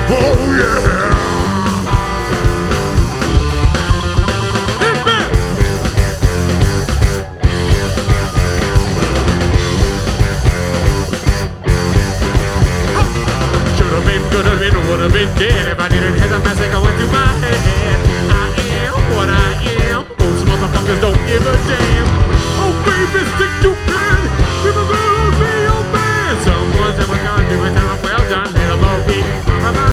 Oh yeah. Should have been, could have been, would have been dead if I didn't